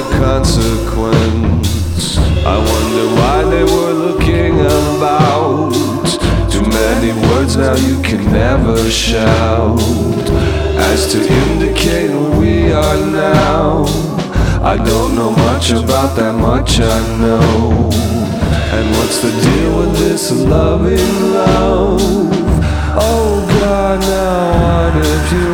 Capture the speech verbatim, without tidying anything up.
the consequence. I wonder why they were looking about. Too many words now you can never shout, as to indicate where we are now. I don't know much about that much I know. And what's the deal with this loving love? Oh God, now what if you